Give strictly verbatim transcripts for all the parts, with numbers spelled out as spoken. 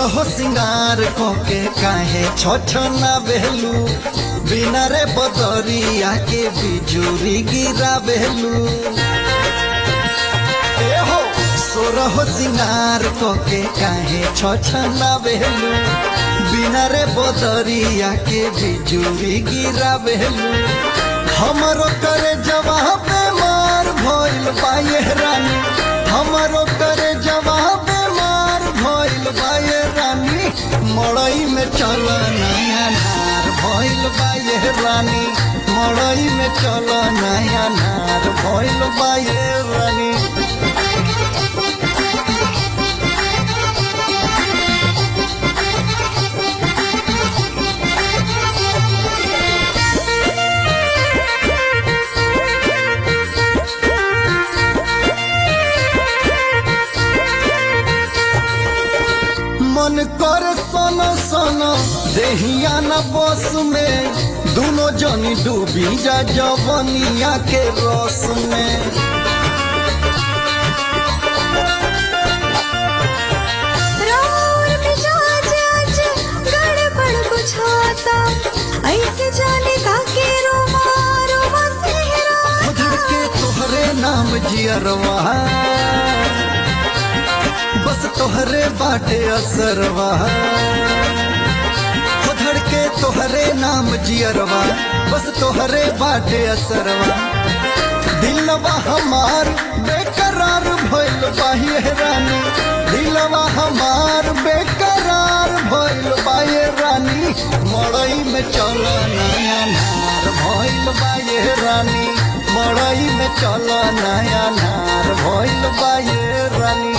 सोरहो सिंगार कोके काहे छोछना बेलू बिना रे बदरिया के बिजुरी गिरा बेलू ए हो सोरहो सिंगार कोके काहे छोछना बेलू बिना रे बदरिया के बिजुरी गिरा बेलू हमरो करे जवाब मार भइल बाये रानी हमरो करे जवाब रानी मड़ई में चल नया नार भइल बाये रानी मड़ई में चल नया नार भइल बाये रानी मन कर सन सन देहिया न बस में दोनों जनी डूबी जा जवनिया के रस में गड़बड़ कुछ होता ऐसे जाने का के रोमा रोमा सेहरा धड़के तोहरे नाम जियरवा बस तोहरे बाटे असरवा हो धड़के तोहरे नाम जियरवा बस तोहरे बाटे असरवा दिलवा हमार बेकरार भइल बाये रानी दिलवा हमार बेकरार भइल बाये रानी मड़ई में चल नया नार भइल बाये रानी मड़ई में चल नया नार भइल बाये रानी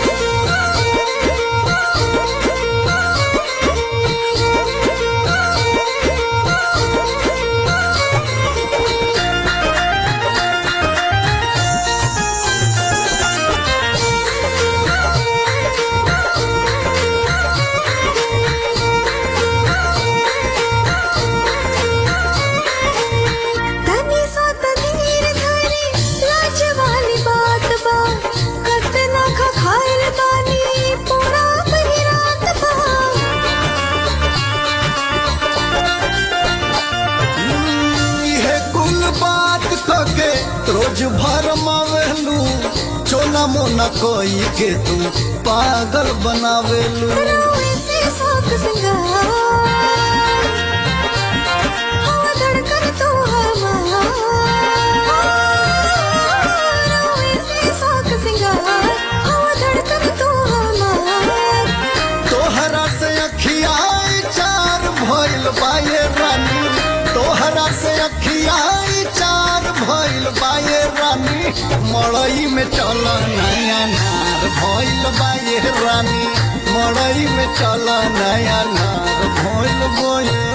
रोज भर मावेलू चोना मोना कोई के तू पागल बनावेलू तोहरा से अखियाई चार भइल बाये रानी तोहरा से अखियाई चार भइल बाये रानी मड़ई में चल नया नार भइल बाये रानी मड़ई में चल नया नार भइल बाये